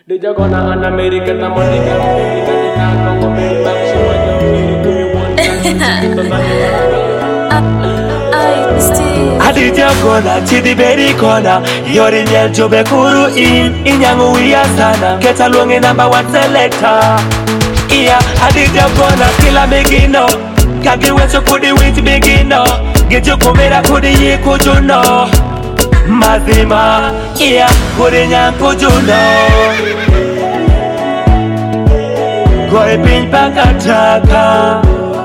Di Jagona and America, the money can be back Adi Jagona, Chidi Berry Corner, Yori Nyel Jobe Kuru in Yangu Wia Sana, Ketalungi #1 selector. Yeah, Adi Jagona, Kila Begino, Kagi Weso Kudi Wit Begino, Get your Komera Kudi Ye Kujuno. Mazima, yeah, Kurinya Kujuno. Koi Pin Pakataka.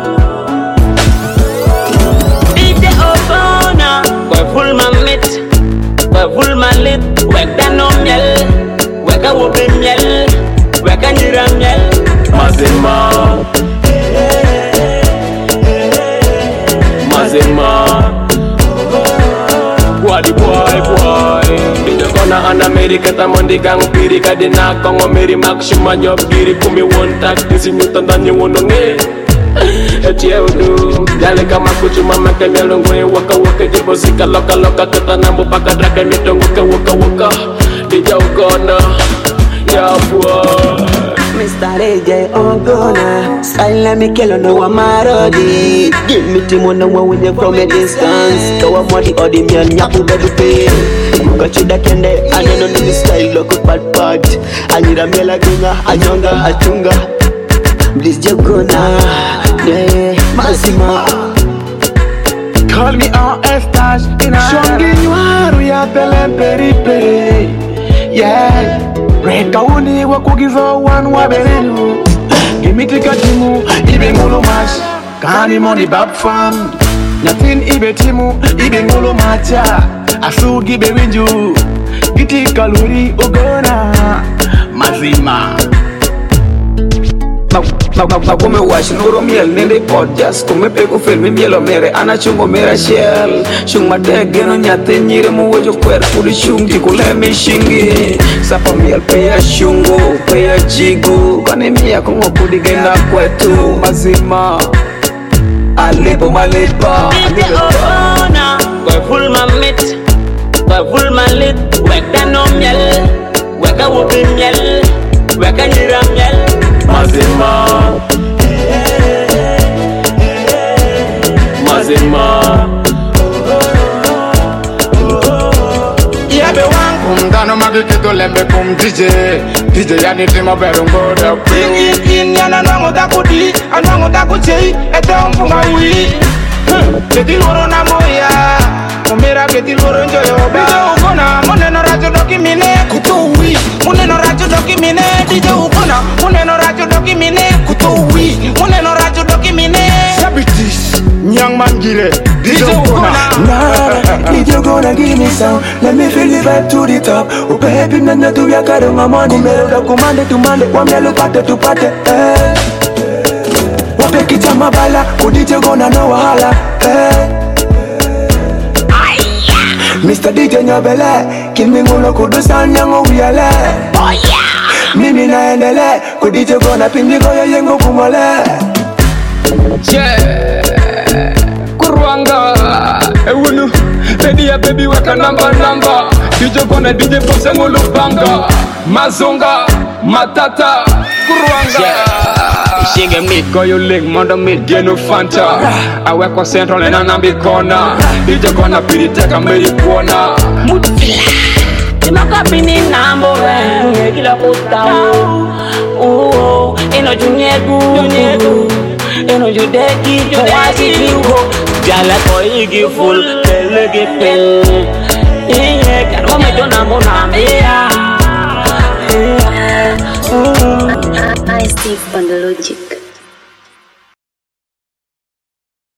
DJ Obona, Koi Full Mamit, Koi Full Malit, Weka no Miel, Weka Wubi Miel, Weka Nira Miel. Mazima, Mazima. Boy, Di Jagona and America, Tamondi Gang Piri, Kadina, Kongo, Mary Max, Shumanyo, Piri, Kumi, one tag, this in Newton, than you want to get. Etiaudu, Jaleka Makuchu, Mama, Kamelongo, Waka, Jibosika, Loka, Katanambo, Paka, Dragon, Waka, Di Jagona, yeah, boy. Mr. AJ Ogona, Style me kill no Marodi. Give me Timon when you from a distance. Go up Modi or the man Yapu baby pay. Got you that can I don't know the style look bad. I need a mela gunga, a younger, a tunga. Please Jagona, yeah, Mazima. Call me en Estache in a Shongi Noir, we are Belen Peripe. Yeah. Red Kauni wakugizo one waberenu. Gimme tikatimu, ibe ngolo mash. Kani money bab fam. Nothing ibe timu, ibe ngolo macha. Asu gibe winju. Giti kaluri ogona. Mazima. Come wash nuro miel nende podcast come peko film mielo mere ana chungo mera shell chung mate geno nyate nyire mu wojo kwer kuli chungi kule mishingi sapa miel peya shungo peya jigo kane miya kongo kudi gena kwetu mazima alepo malepa DJ Obona, Koi Full Mamit, Koi Full Malit, Weka no Miel, Weka Wubi Miel, Weka Nira Miel. Mazima, Mazima. Yeah, be one kum dano magikito lembe kum DJ yani tima berungo da in yana nango takudi anango takuchei etomfu mawi Keti loro na moya Omera keti loro njoyo DJ Ogona Moneno rajo doki mine kutuwi Moneno rajo doki mine DJ Ogona Moneno rajo doki mine kutuwi Moneno rajo doki mine Sabitis Nyang mangire DJ Ogona DJ Ogona give me some. Let me feel the vibe to the top. Upe happy nana tu ya karo mamoni. Mero da kumande tu mande. Wamelo pate tu pate. Wape kita mabala. DJ Ogona no wahala. Mr. DJ Nyabele, kill me ngulo kudusa nyango wiyale. Oh yeah. Mimi naendele, DJ Ogona pindi goya yengo kumole. Yeah. Kurwanga, ewunu, baby weka number. DJ Ogona DJ Pose ngulu banga, mazonga, matata, kurwanga. Yeah. Shige mid, go you leg, mondo mid, genu fanta. I work on central and anambi corner. DJ Ogona pidi teka meri kuona. Mutila, imaka pini nambo kila puta. Eno junyegu, eno judeki, judeki viugo. Jala koi igi full, pelegi pel. Iye, kano me jona mona mea. I Steve on the logic.